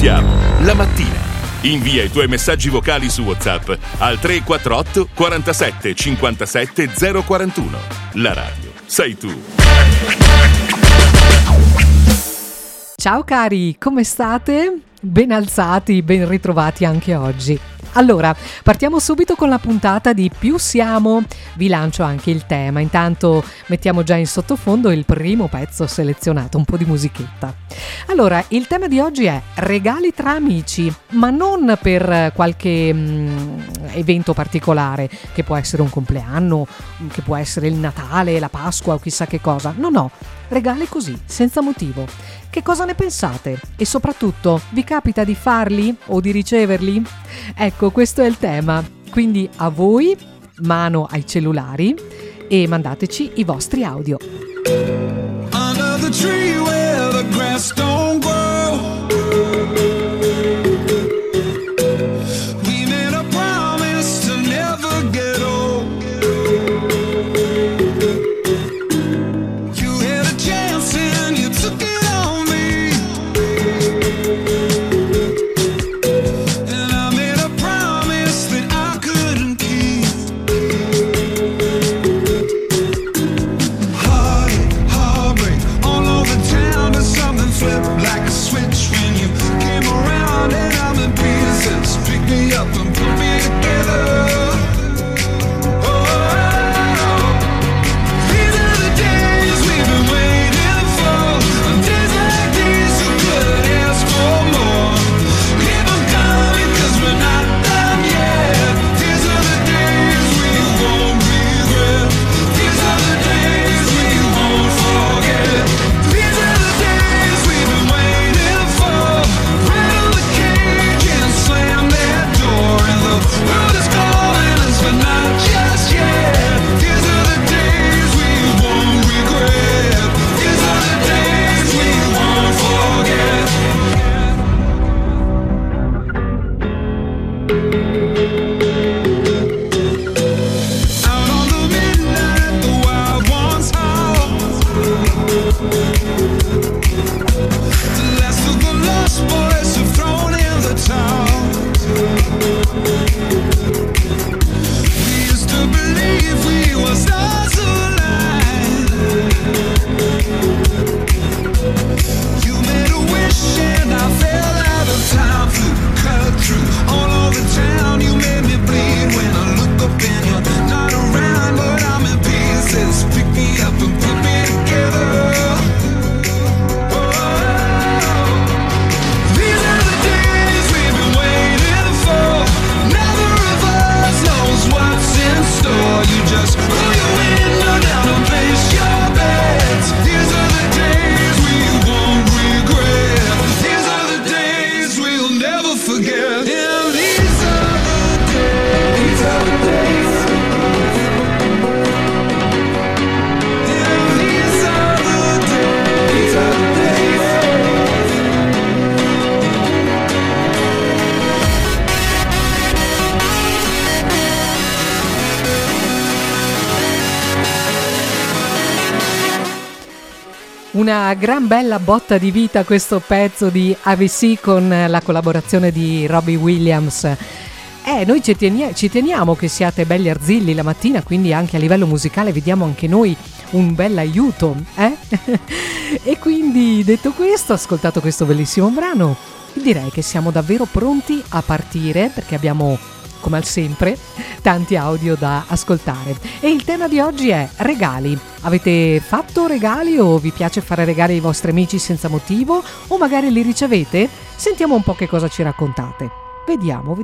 siamo, la mattina. Invia i tuoi messaggi vocali su WhatsApp al 348 47 57 041. La radio sei tu. Ciao cari, come state? Ben alzati, ben ritrovati anche oggi. Allora, partiamo subito con la puntata di Più Siamo. Vi lancio anche il tema, intanto mettiamo già in sottofondo il primo pezzo selezionato, un po' di musichetta. Allora, il tema di oggi è regali tra amici, ma non per qualche evento particolare, che può essere un compleanno, che può essere il Natale, la Pasqua o chissà che cosa. No, regali così, senza motivo. Che cosa ne pensate? E soprattutto, vi capita di farli o di riceverli? Ecco, questo è il tema. Quindi a voi, mano ai cellulari e mandateci i vostri audio. Under the tree where the grass don't grow, we made a promise to never get old. You had a chance and you took it. Una gran bella botta di vita questo pezzo di ABC con la collaborazione di Robbie Williams. Noi ci teniamo che siate belli arzilli la mattina, quindi anche a livello musicale vi diamo anche noi un bel aiuto, E quindi, detto questo, ascoltato questo bellissimo brano, direi che siamo davvero pronti a partire, perché abbiamo, come al sempre, tanti audio da ascoltare. E il tema di oggi è regali. Avete fatto regali o vi piace fare regali ai vostri amici senza motivo? O magari li ricevete? Sentiamo un po' che cosa ci raccontate. Vediamo.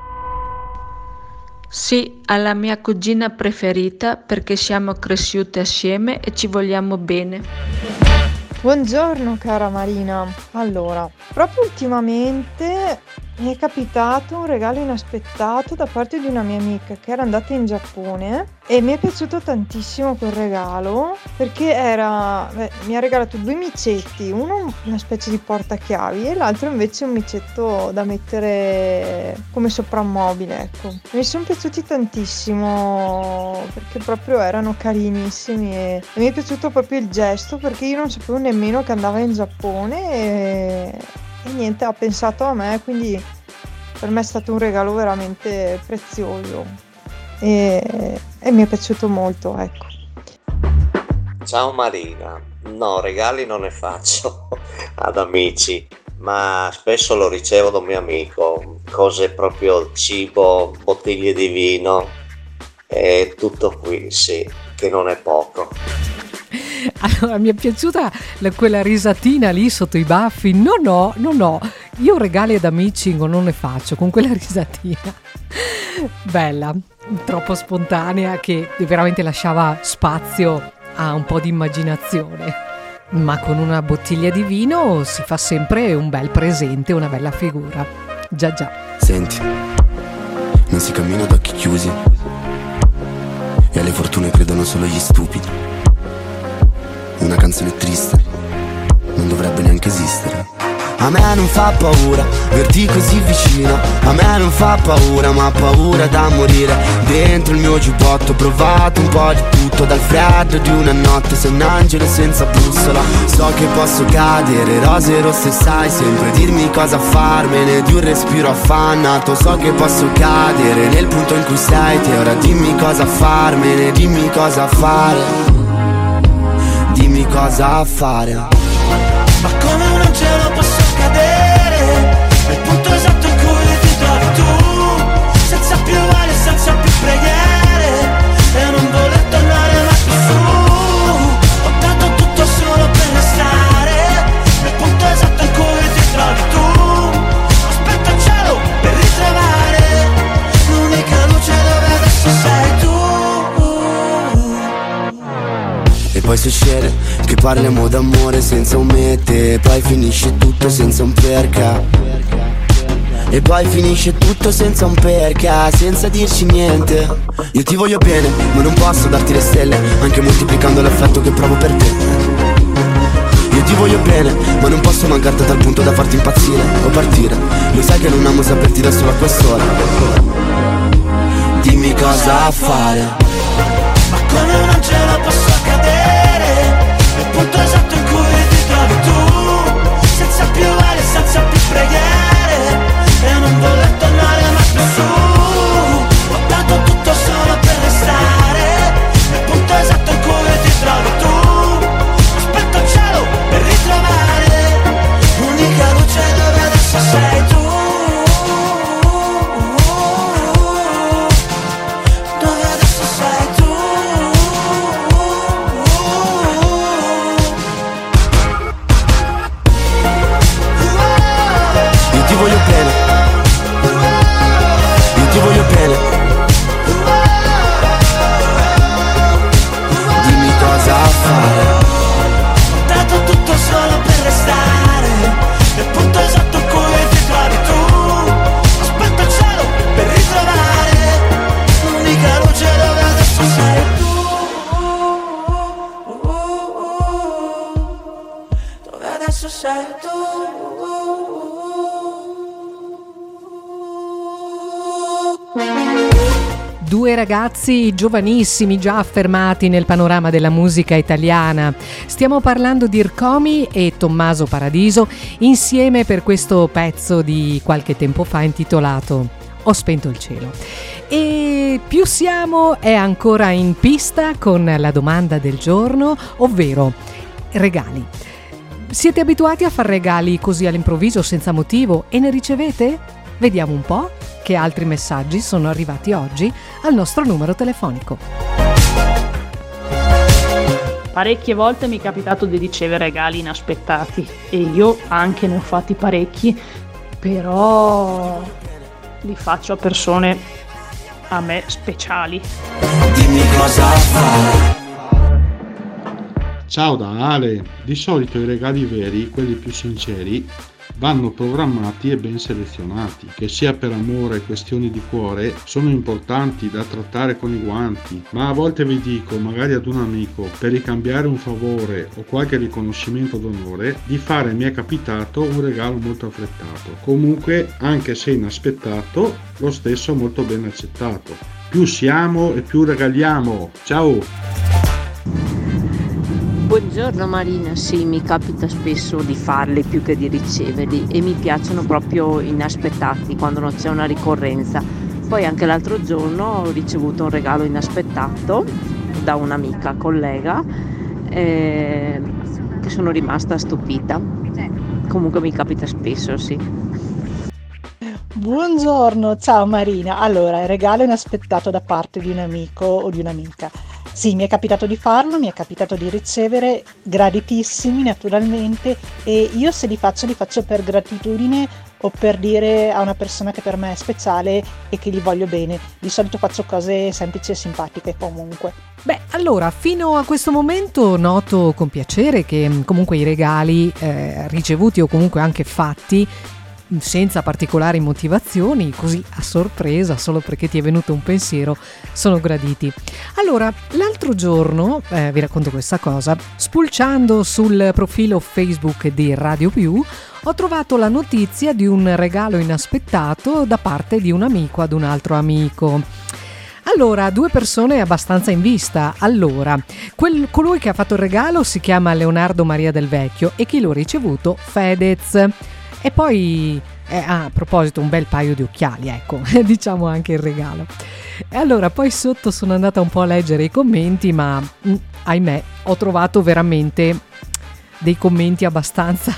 Sì, alla mia cugina preferita perché siamo cresciute assieme e ci vogliamo bene. Buongiorno cara Marina, allora, proprio ultimamente mi è capitato un regalo inaspettato da parte di una mia amica che era andata in Giappone e mi è piaciuto tantissimo quel regalo perché mi ha regalato 2 micetti, uno una specie di portachiavi e l'altro invece un micetto da mettere come soprammobile, ecco. Mi sono piaciuti tantissimo perché proprio erano carinissimi e mi è piaciuto proprio il gesto perché io non sapevo nemmeno che andava in Giappone e niente, ha pensato a me, quindi per me è stato un regalo veramente prezioso e mi è piaciuto molto, ecco. Ciao Marina, no, regali non ne faccio ad amici, ma spesso lo ricevo da un mio amico, cose proprio cibo, bottiglie di vino e tutto qui, sì, che non è poco. Allora, mi è piaciuta quella risatina lì sotto i baffi. No, io regali ad amici non ne faccio, con quella risatina bella, troppo spontanea, che veramente lasciava spazio a un po' di immaginazione. Ma con una bottiglia di vino si fa sempre un bel presente, una bella figura. Già. Senti, non si cammina ad occhi chiusi e alle fortune credono solo gli stupidi. Una canzone triste non dovrebbe neanche esistere. A me non fa paura verti così vicino, a me non fa paura, ma paura da morire. Dentro il mio giubbotto ho provato un po' di tutto, dal freddo di una notte sei un angelo senza bussola. So che posso cadere, rose rosse sai sempre dirmi cosa farmene di un respiro affannato. So che posso cadere nel punto in cui sei te, ora dimmi cosa farmene, dimmi cosa fare, dimmi cosa fare. Ma come un angelo posso cadere nel punto esatto in cui ti trovi tu, senza più vale, senza più preghiere, e non voler tornare mai più su. Ho dato tutto solo per restare nel punto esatto in cui ti trovi tu. Aspetto il cielo per ritrovare l'unica luce dove adesso sei tu. E poi succede che parliamo d'amore senza un mete, poi finisce tutto senza un perché. E poi finisce tutto senza un perché, senza dirci niente. Io ti voglio bene, ma non posso darti le stelle, anche moltiplicando l'affetto che provo per te. Io ti voglio bene, ma non posso mancarti a tal punto da farti impazzire o partire. Lo sai che non amo saperti da solo a quest'ora. Dimmi cosa fare. Ma come un angelo posso cadere nel punto esatto in cui ti trovi tu, senza più vale, senza più preghiere, e non voler tornare mai più su. Ho dato tutto solo per restare nel punto esatto in cui ti trovi tu. Aspetto il cielo per ritrovare l'unica luce dove adesso sei tu. Dove adesso sei tu. Io ti voglio bene, io ti voglio bene. Dimmi cosa fare. Ho dato tutto solo per restare nel punto esatto in cui ti trovi tu. Aspetto il cielo per ritrovare l'unica luce dove adesso sei tu. Dove adesso sei tu. Due ragazzi giovanissimi già affermati nel panorama della musica italiana. Stiamo parlando di Ircomi e Tommaso Paradiso insieme per questo pezzo di qualche tempo fa intitolato Ho spento il cielo. E Più Siamo è ancora in pista con la domanda del giorno, ovvero regali. Siete abituati a fare regali così all'improvviso, senza motivo, e ne ricevete? Vediamo un po' che altri messaggi sono arrivati oggi al nostro numero telefonico. Parecchie volte mi è capitato di ricevere regali inaspettati e io anche ne ho fatti parecchi, però li faccio a persone a me speciali. Dimmi cosa fare. Ciao da Ale, di solito i regali veri, quelli più sinceri, vanno programmati e ben selezionati, che sia per amore e questioni di cuore sono importanti da trattare con i guanti, ma a volte vi dico, magari ad un amico, per ricambiare un favore o qualche riconoscimento d'onore, di fare mi è capitato un regalo molto affrettato, comunque anche se inaspettato, lo stesso molto ben accettato. Più siamo e più regaliamo. Ciao! Buongiorno Marina, sì, mi capita spesso di farli più che di riceverli e mi piacciono proprio inaspettati quando non c'è una ricorrenza. Poi anche l'altro giorno ho ricevuto un regalo inaspettato da un'amica collega che sono rimasta stupita. Comunque mi capita spesso, sì. Buongiorno, ciao Marina. Allora, il regalo inaspettato da parte di un amico o di un'amica. Sì, mi è capitato di farlo, mi è capitato di ricevere, graditissimi naturalmente, e io se li faccio per gratitudine o per dire a una persona che per me è speciale e che gli voglio bene. Di solito faccio cose semplici e simpatiche comunque. Beh, allora, fino a questo momento noto con piacere che comunque i regali ricevuti o comunque anche fatti senza particolari motivazioni, così a sorpresa, solo perché ti è venuto un pensiero, sono graditi. Allora, l'altro giorno, vi racconto questa cosa, spulciando sul profilo Facebook di Radio Più, ho trovato la notizia di un regalo inaspettato da parte di un amico ad un altro amico. Allora, due persone abbastanza in vista. Allora, colui che ha fatto il regalo si chiama Leonardo Maria Del Vecchio e chi l'ha ricevuto Fedez. E poi, a proposito, un bel paio di occhiali, ecco, diciamo anche il regalo. E allora, poi sotto sono andata un po' a leggere i commenti, ma ahimè, ho trovato veramente dei commenti abbastanza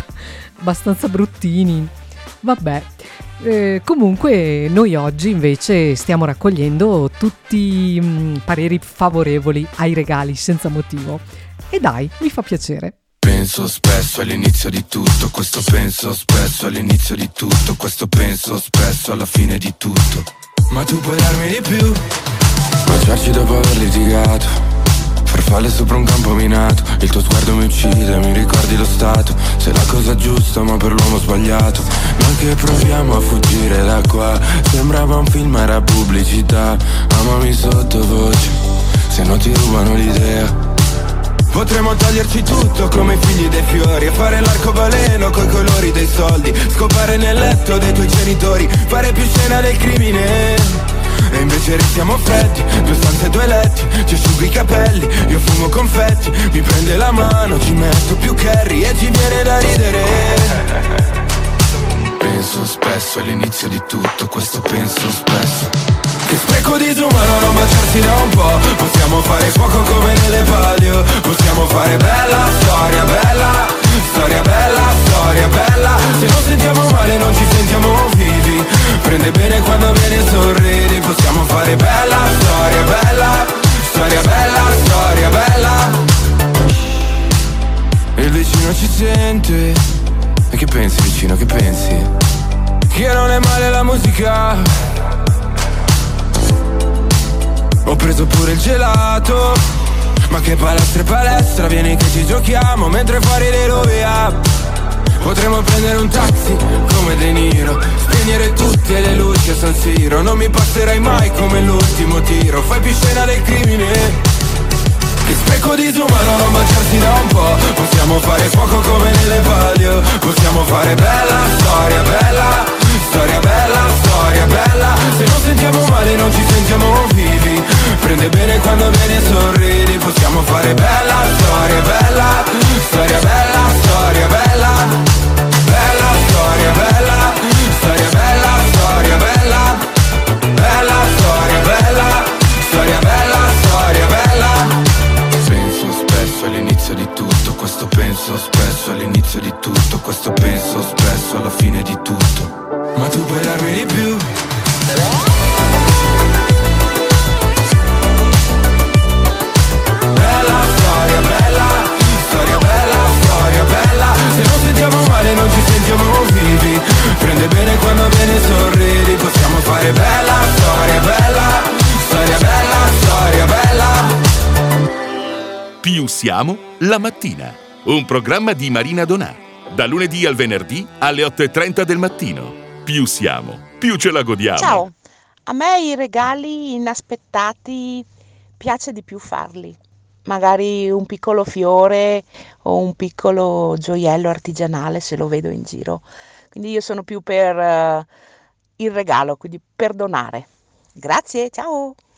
bruttini. Vabbè, comunque noi oggi invece stiamo raccogliendo tutti pareri favorevoli ai regali senza motivo. E dai, mi fa piacere. Penso spesso all'inizio di tutto, questo penso spesso all'inizio di tutto, questo penso spesso alla fine di tutto. Ma tu puoi darmi di più. Baciarci dopo aver litigato, farfalle sopra un campo minato, il tuo sguardo mi uccide, mi ricordi lo stato. Sei la cosa giusta ma per l'uomo sbagliato. Neanche proviamo a fuggire da qua, sembrava un film, era pubblicità. Amami sottovoce, se no ti rubano l'idea. Potremmo toglierci tutto come i figli dei fiori e fare l'arcobaleno coi colori dei soldi, scopare nel letto dei tuoi genitori, fare più scena del crimine. E invece restiamo freddi, 2 stanze e 2 letti, ci asciughi i capelli, io fumo confetti, mi prende la mano, ci metto più curry e ci viene da ridere. Penso spesso all'inizio di tutto, questo penso spesso. Che spreco disumano non baciarsi da un po'. Possiamo fare fuoco come nelle palio, possiamo fare bella storia bella, storia bella, storia bella. Se non sentiamo male non ci sentiamo vivi, prende bene quando viene sorridi. Possiamo fare bella storia bella, storia bella, storia bella. Il vicino ci sente. E che pensi vicino, che pensi? Che non è male la musica. Ho preso pure il gelato, ma che palestra e palestra, vieni che ci giochiamo mentre fuori le rovea. Potremmo prendere un taxi come De Niro, spegnere tutte le luci a San Siro. Non mi passerai mai come l'ultimo tiro, fai più scena del crimine. Che spreco disumano non baciarsi da un po'. Possiamo fare fuoco come nelle palio, possiamo fare bella storia bella, storia bella, storia bella. Se non sentiamo male non ci sentiamo vivi, prende bene quando viene e sorridi. Possiamo fare bella storia bella, storia bella, storia bella, bella storia bella, storia bella, storia bella, bella storia bella, storia bella, storia bella. Penso spesso all'inizio di tutto, questo penso spesso all'inizio di tutto, questo penso spesso alla fine di tutto. Ma tu puoi darmi di più. Bella storia bella, storia bella, storia bella. Se non sentiamo male non ci sentiamo vivi, prende bene quando viene e sorridi. Possiamo fare bella storia bella, storia bella, storia bella. Più siamo la mattina. Un programma di Marina Donà. Da lunedì al venerdì alle 8:30 del mattino. Più siamo, più ce la godiamo. Ciao, a me i regali inaspettati piace di più farli. Magari un piccolo fiore o un piccolo gioiello artigianale se lo vedo in giro. Quindi io sono più per il regalo, quindi per donare. Grazie, ciao!